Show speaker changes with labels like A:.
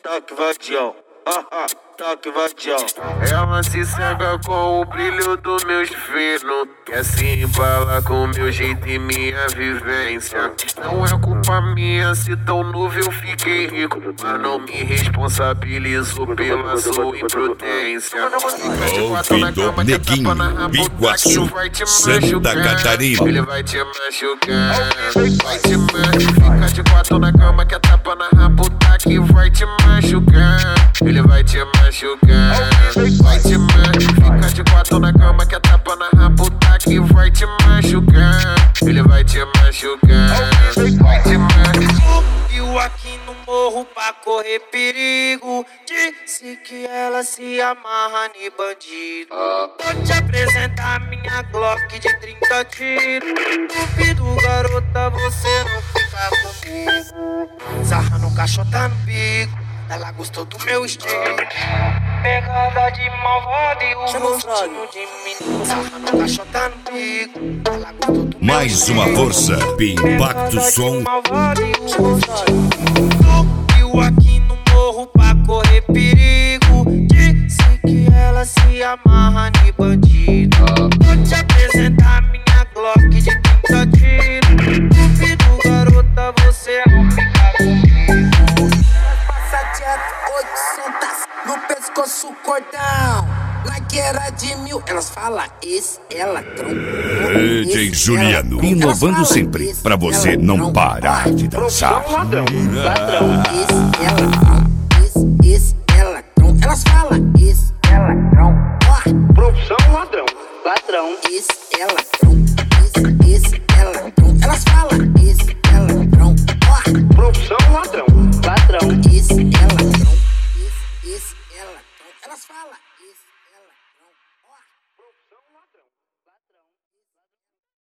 A: toque vadião, toque vadião.
B: Ela se cega com o brilho dos meus finos, quer se embalar com meu jeito e minha vivência. Não é culpa minha se tão novo eu fiquei rico, mas não me responsabilizo pela sua imprudência.
C: Ouvindo Neguinho, Iguaçu, Santa Catarina.
B: Ele vai te machucar, vai te machucar. Fica de quatro na cama que a tapa na raputa que vai te machucar. Ele vai te machucar, vai te machucar. Fica de quatro na cama que a tapa na raputa que vai te machucar. Ele vai te machucar, vai te machucar.
D: Subiu aqui no morro pra correr perigo. Disse que ela se amarra em bandido. Vou te apresentar minha Glock de 30 tiros. Duvido, garota, você não fica comigo. Sarrando caixota no bico, ela gostou do meu estilo. Pegada de malvada e o rostinho de menino. Sarrando caixota no bico, ela gostou do meu
C: Mais uma força, Impacto Som.
D: Subiu aqui no morro pra correr perigo. Disse que ela se amarra em bandido. Vou te apresentar minha Glock de 30 tiros. Duvido, garota, você não fica comigo.
E: Passa direto 800 no pescoço cordão. Laqueira de 1000, elas falam esse, ela
C: DJ Juliano, inovando sempre, pra você não parar de dançar.
E: Esse, ela elas falam esse, ela
F: Profissão ladrão.
E: ladrão. Esse, ela elas falam esse, ela
F: Profissão ladrão.
E: ladrão. Esse, ela elas falam esse.